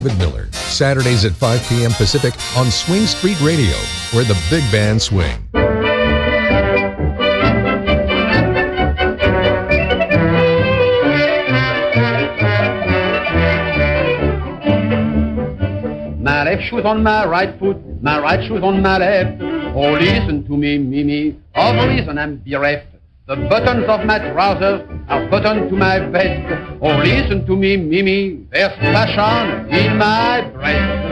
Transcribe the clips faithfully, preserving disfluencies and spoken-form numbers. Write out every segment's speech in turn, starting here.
David Miller, Saturdays at five p.m. Pacific on Swing Street Radio, where the big band swing. My left shoe's on my right foot, my right shoe's on my left. Oh, listen to me, Mimi, of reason I'm bereft. The buttons of my trousers are buttoned to my vest. Oh, listen to me, Mimi, there's passion in my breast.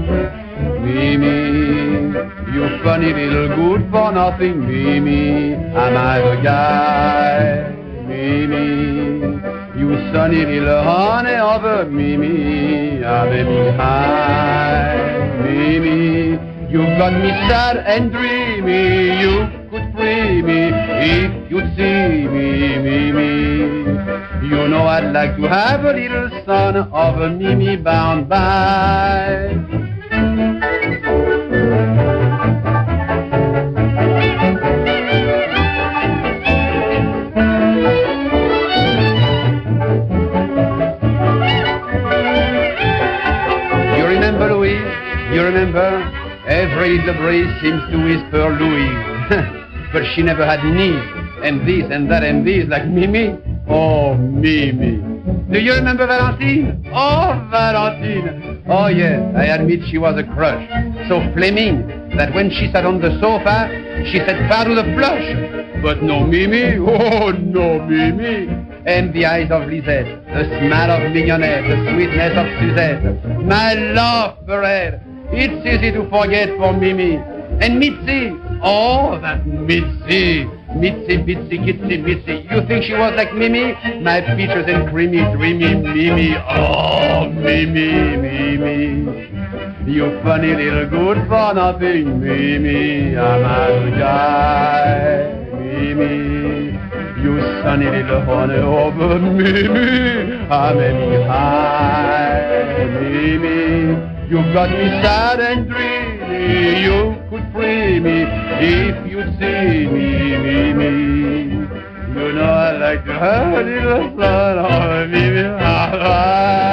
Mimi, you funny little good for nothing, Mimi, am I the guy? Mimi, you sunny little honey of a Mimi, I'm a high. Mimi, you've got me sad and dreamy, you could free me if you'd see me, Mimi. You know I'd like to have a little son of a Mimi bound by. You remember Louise? You remember? Every little breeze seems to whisper Louise. But she never had knees, and this and that and this like Mimi. Oh, Mimi. Do you remember Valentine? Oh, Valentine. Oh, yes, I admit she was a crush. So flaming that when she sat on the sofa, she said, "Pardon the blush." But no Mimi. Oh, no Mimi. And the eyes of Lisette, the smile of Mignonette, the sweetness of Suzette. My love, Perette. It's easy to forget for Mimi. And Mitzi, oh, that Mitzi, Mitzi, Bitsy, Kitsy, Mitzi. You think she was like Mimi? My features and creamy, dreamy Mimi. Oh, Mimi, Mimi. You funny little good for nothing, Mimi. I'm a guy, Mimi. You sunny little honey over Mimi. I'm a high, Mimi. You got me sad and dreamy, you could free me if you'd see me, Mimi. You know I like to have a little fun on Mimi.